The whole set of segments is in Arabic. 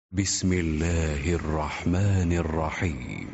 بسم الله الرحمن الرحيم.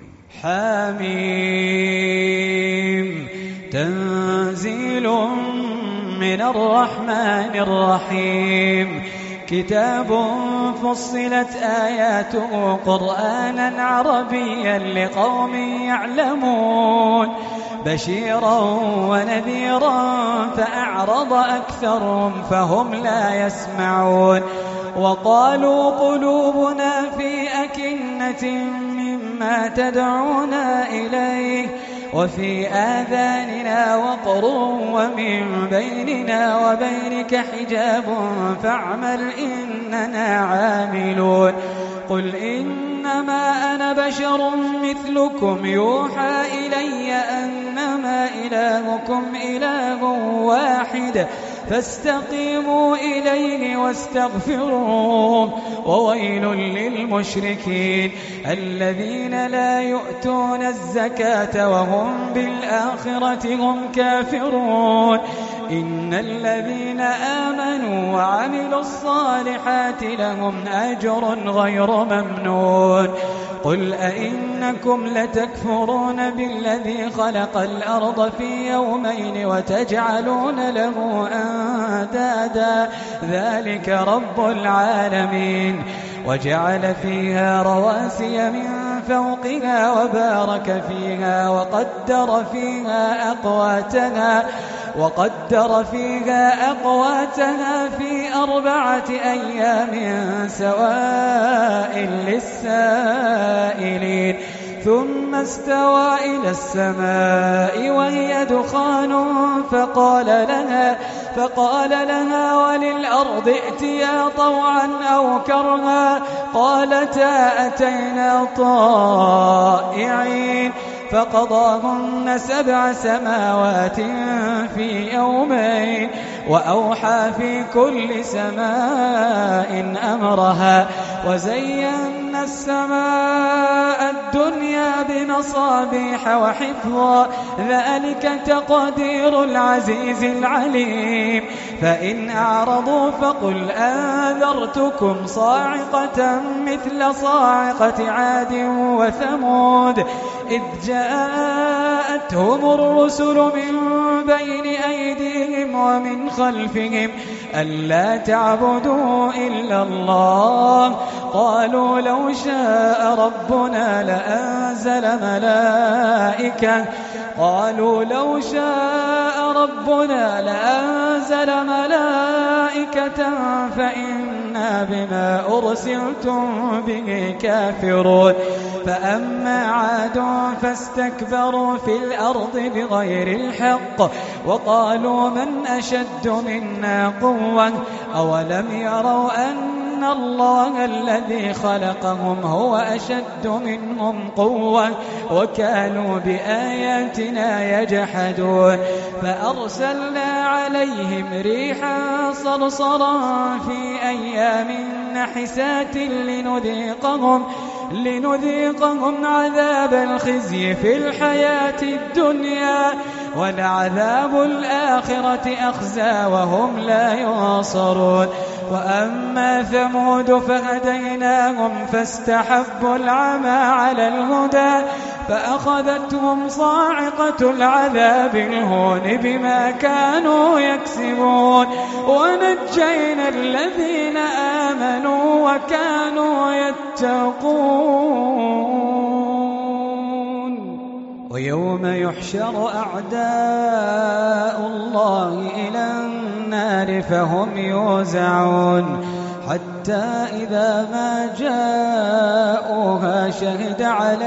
حميم. تنزيل من الرحمن الرحيم. كتاب فصلت آياته قرآنا عربيا لقوم يعلمون بشيرا ونذيرا فأعرض أكثرهم فهم لا يسمعون وقالوا قلوبنا في أكنة مما تدعونا إليه وفي آذاننا وقر ومن بيننا وبينك حجاب فاعمل إننا عاملون. قل إنما أنا بشر مثلكم يوحى إلي أنما إلهكم إله واحد فاستقيموا إليه واستغفروه وويل للمشركين الذين لا يؤتون الزكاة وهم بالآخرة هم كافرون. إن الذين آمنوا وعملوا الصالحات لهم أجر غير ممنون. قل أئنكم لتكفرون بالذي خلق الأرض في يومين وتجعلون له أندادا ذلك رب العالمين. وجعل فيها رواسي من فوقها وبارك فيها وقدر فيها أقواتها في 4 أيام سواء للسائلين. ثم استوى إلى السماء وهي دخان فقال لها وللأرض ائتيا طوعا أو كرها قالتا أتينا طائعين. فقضاهن 7 سماوات في يومين وأوحى في كل سماء أمرها وزينا السماء الدنيا بمصابيح وحفظا ذلك تقدير العزيز العليم. فإن أعرضوا فقل أنذرتكم صاعقة مثل صاعقة عاد وثمود إذ جاءتهم الرسل من بين أيديهم ومن خلفهم ألا تعبدوا إلا الله قالوا لو شاء ربنا لأنزل ملائكة فإنا بما أرسلتم به كافرون. فأما عاد فاستكبروا في الأرض بغير الحق وقالوا من أشد منا قوة أولم يروا أن الله الذي خلقهم هو أشد منهم قوة وكانوا بآياتنا يجحدون. فأرسلنا عليهم ريحا صرصرا في أيام نحسات لنذيقهم عذاب الخزي في الحياة الدنيا ولعذاب الآخرة أخزى وهم لا ينصرون. وأما ثمود فهديناهم فاستحبوا العمى على الهدى فأخذتهم صاعقة العذاب الهون بما كانوا يكسبون ونجينا الذين آمنوا وكانوا يتقون. ويوم يحشر أعداء الله إلى النار فهم يوزعون حتى إذا ما جاءوها شهد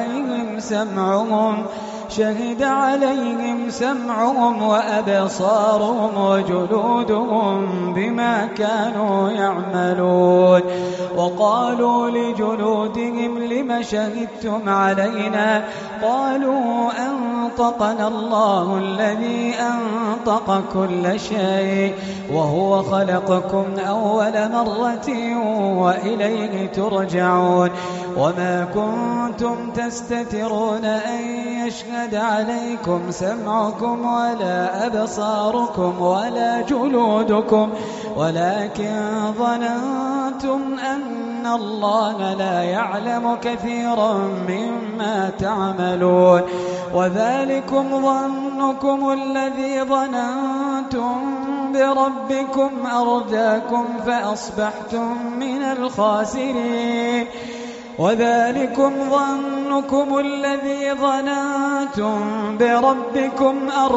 عليهم سمعهم وأبصارهم وجلودهم بما كانوا يعملون. وقالوا لجلودهم لم شهدتم علينا قالوا أنطقنا الله الذي أنطق كل شيء وهو خلقكم أول مرة وإليه ترجعون. وما كنتم تستترون أن يشهد عليكم سمعكم ولا أبصاركم ولا جلودكم ولكن ظننتم ظننتم أن الله لا يعلم كثيرا مما تعملون وذلكم ظنكم الذي ظننتم بربكم أرداكم فأصبحتم من الخاسرين وذلكم ظنكم الذي ظننتم بربكم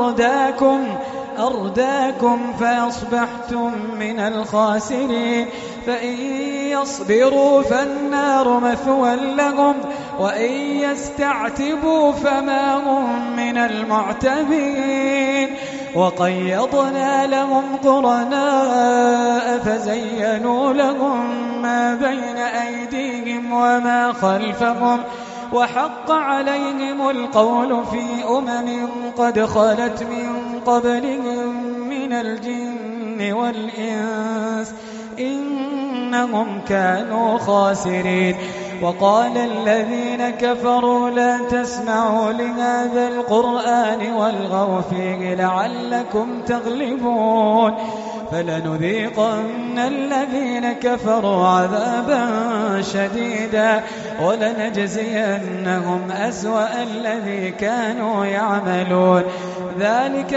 أرداكم فأصبحتم من الخاسرين فإن يصبروا فالنار مثوى لهم وإن يستعتبوا فما هم من المعتبين وقيضنا لهم قرناء فزينوا لهم ما بين أيديهم وما خلفهم وحق عليهم القول في قد خلت من قبلهم من الجن والإنس إنهم كانوا خاسرين وقال الذين كفروا لا تسمعوا لهذا القرآن والغوا فيه لعلكم تغلبون فلنذيقن الذين كفروا عذابا شديدا ولنجزينهم أسوأ الذي كانوا يعملون ذلك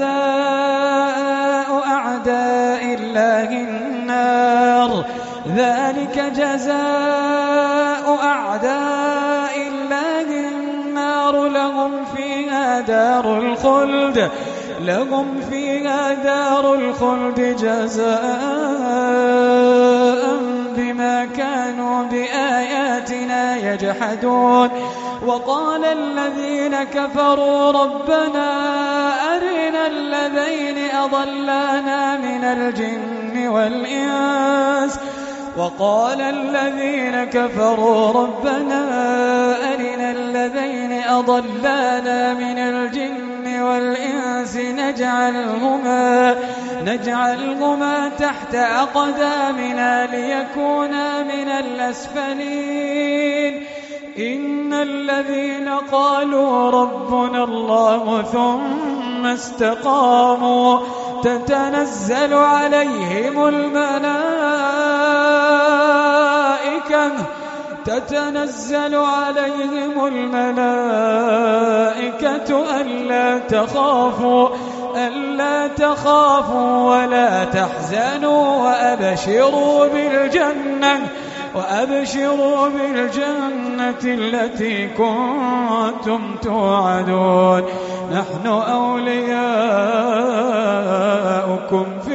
جزاء أعداء الله النار لهم فيها دار الخلد جزاء بما كانوا بآياتنا يجحدون وقال الذين كفروا ربنا أرنا الذين أضلانا من الجن والإنس نجعلهما تحت أقدامنا ليكونا من الأسفلين إن الذين قالوا ربنا الله ثم استقاموا تتنزل عليهم الملائكة ألا تخافوا ولا تحزنوا وأبشروا بالجنة التي كنتم توعدون نحن أولياؤكم في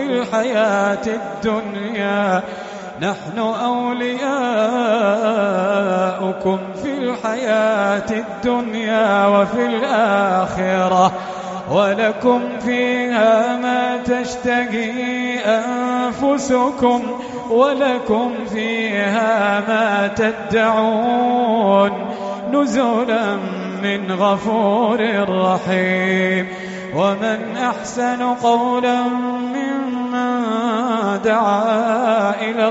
الحياة الدنيا وفي الآخرة ولكم فيها ما تشتهي أنفسكم ولكم فيها ما تدعون نزلا من غفور رحيم ومن أحسن قولا ممن دعا إلى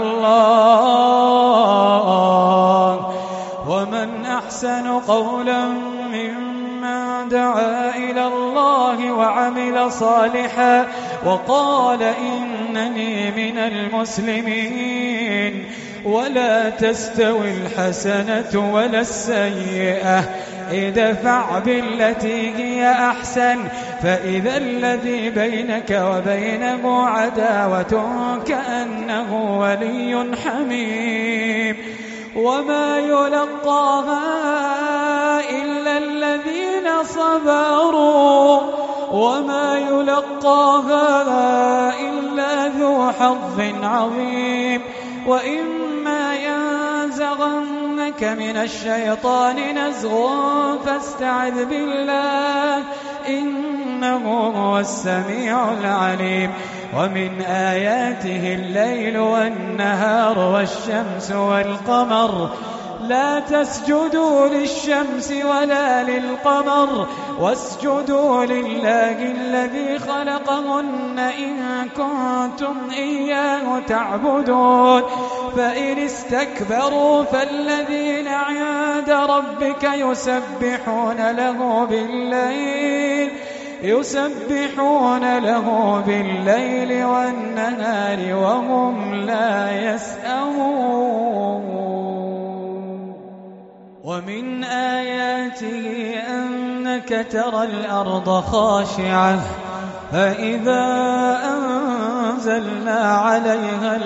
الله وعمل صالحا وقال إنني من المسلمين ولا تستوي الحسنة ولا السيئة ادفع بالتي هي أحسن فإذا الذي بينك وبينه عداوة كأنه ولي حميم وما يلقاها إلا الذين صبروا وما يلقاها إلا ذو حظ عظيم وإما ينزغنك من الشيطان نزغ فاستعذ بالله إنه هو السميع العليم ومن آياته الليل والنهار والشمس والقمر لا تسجدوا للشمس ولا للقمر واسجدوا لله الذي خلقهن إن كنتم إياه تعبدون فإن استكبروا فالذين عند ربك يسبحون له بالليل يسبحون له بالليل والنهار وهم لا يسأمون. ومن آياته أنك ترى الأرض خاشعة فإذا أنزلنا عليها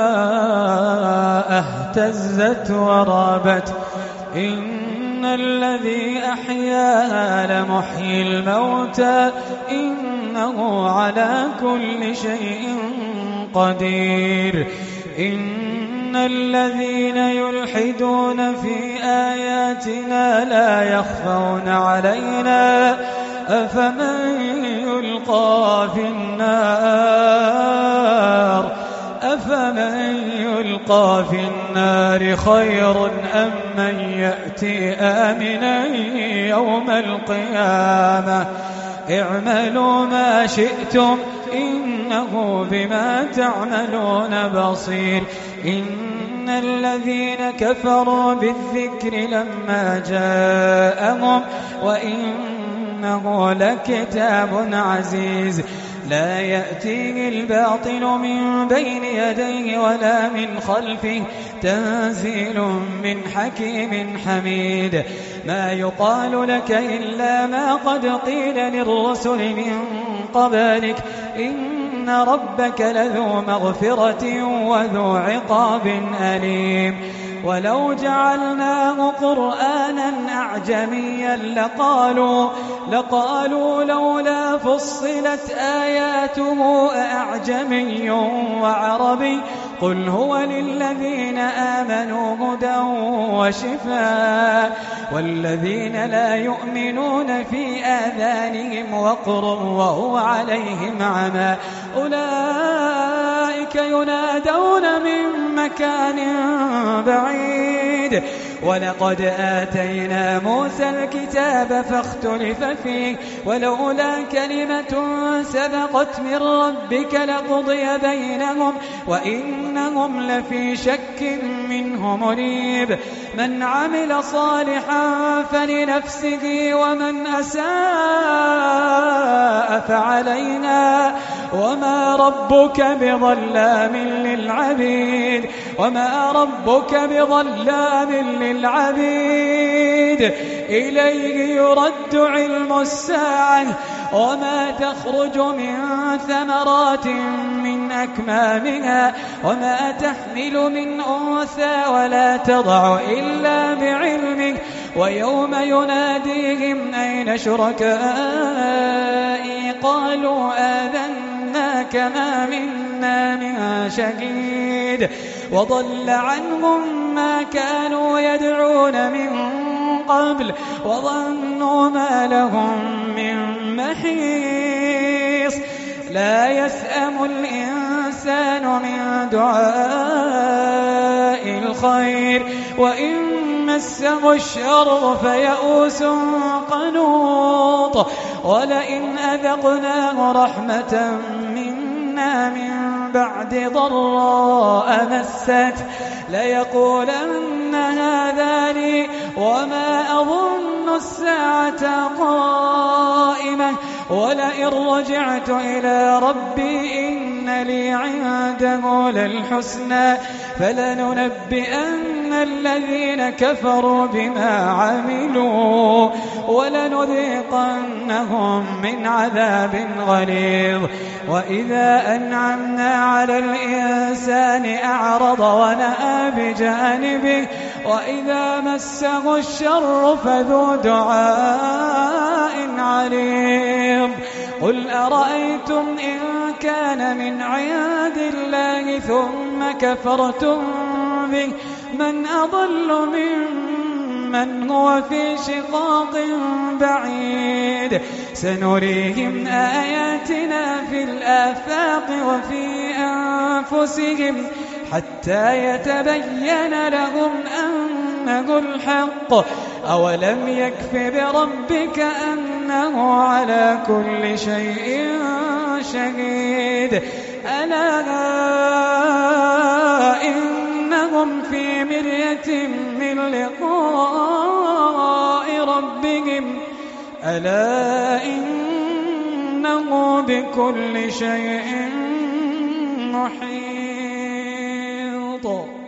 الماء اهتزت وربت إن الذي أحياها لمحيي الموتى إنه على كل شيء قدير. إن الذين يلحدون في آياتنا لا يخفون علينا أفمن يلقى في النار خير أم من يأتي آمنا يوم القيامة اعملوا ما شئتم إنه بما تعملون بصير. إن الذين كفروا بالذكر لما جاءهم وإنه لكتاب عزيز لا يأتيه الباطل من بين يديه ولا من خلفه تنزيل من حكيم حميد. ما يقال لك إلا ما قد قيل للرسل من قبلك إن ربك لذو مغفرة وذو عقاب أليم. ولو جعلناه قرآنا أعجميا لقالوا لولا فصلت آياته أعجمي وعربي قل هو للذين آمنوا هدى وشفاء والذين لا يؤمنون في آذانهم وقر وهو عليهم عمى أولئك ينادون من مكان بعيد. ولقد آتينا موسى الكتاب فاختلف فيه ولولا كلمة سبقت من ربك لقضي بينهم وإنهم لفي شك منه مريب. من عمل صالحا فلنفسه ومن أساء فعليها وما ربك بظلام للعبيد. إليه يرد علم الساعة وما تخرج من ثمرات من أكمامها وما تحمل من أنثى ولا تضع إلا بعلمه ويوم يناديهم أين شركائي قالوا آذناك ما منا من شهيد وضل عنهم ما كانوا يدعون من قبل وظنوا ما لهم من محيص. لا يسأم الإنسان من دعاء الخير وإن مسه الشر فيئوس قنوط. ولئن أذقناه رحمة منا من بعد ضراء مسته ليقولن هذا لي وما أظن الساعة قائمة ولئن رجعت إلى ربي إن لي عنده للحسنى فلننبئن الذين كفروا بما عملوا ولنذيقنهم من عذاب غليظ. وإذا أنعمنا على الإنسان أعرض ونأى بجانبه وإذا مسه الشر فذو دعاء عليم. قل أرأيتم إن كان من عند الله ثم كفرتم به من أضل ممن هو في شقاق بعيد. سنريهم آياتنا في الآفاق وفي أنفسهم حتى يتبين لهم أنه الحق. أولم يكف بربك أنه على كل شيء شهيد. ألا إنهم في مرية من لقاء ربهم ألا إنه إنه بكل شيء محيط.